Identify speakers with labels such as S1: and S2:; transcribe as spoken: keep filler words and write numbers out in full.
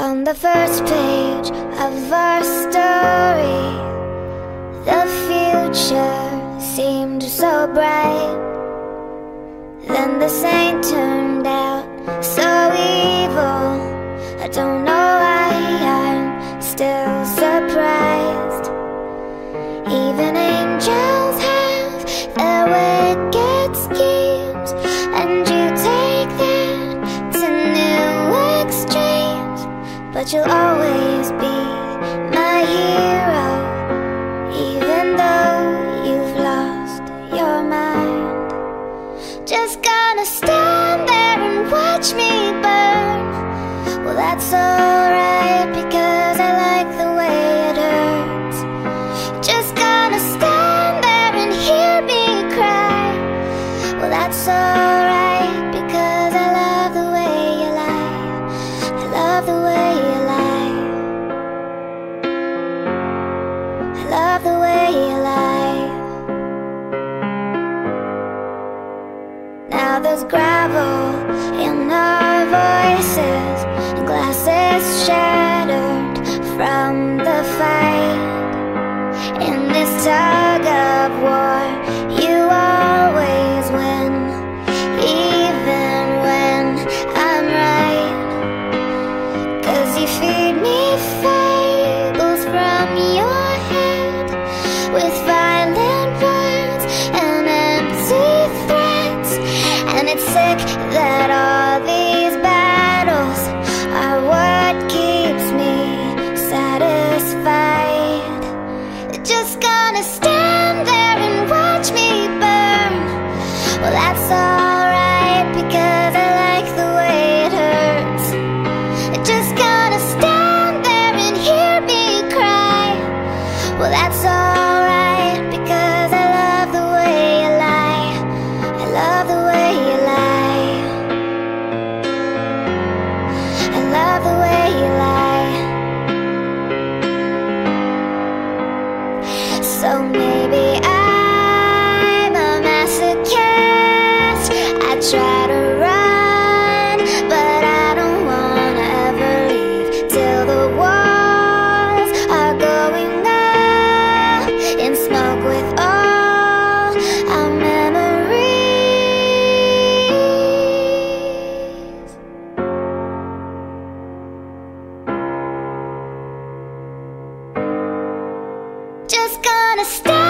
S1: On the first page of our story, the future seemed so bright. Then the saint turned out so evil. I don't know why I'm still surprised. Even angels have their wicked schemes, and you take that to new extremes. But you'll always be my hero, even though you've lost your mind. Just gonna stand there and watch me burn. Well, that's alright, because I like the way it hurts. Just gonna stand there and hear me cry. Well, that's alright, because I love the way you lie. I love the way you lie. I love the way you lie. Now there's gravel in our voices, and glasses shattered from the fight. In this tug of war, you always win, even when I'm right. 'Cause you feed me fables from your head, with violent words and empty threats. And it's sick that all these battles are what keeps me satisfied. Just gonna stand there and watch me burn. Well, that's alright, because I like the way it hurts. Just gonna stand there and hear me cry. Well, that's alright, because I love the way you lie. I love the way you lie. I love the way you lie. So maybe I'm a masochist. I try to run, but I don't wanna ever leave till the walls are going up in smoke with all our memories. Just gonna stay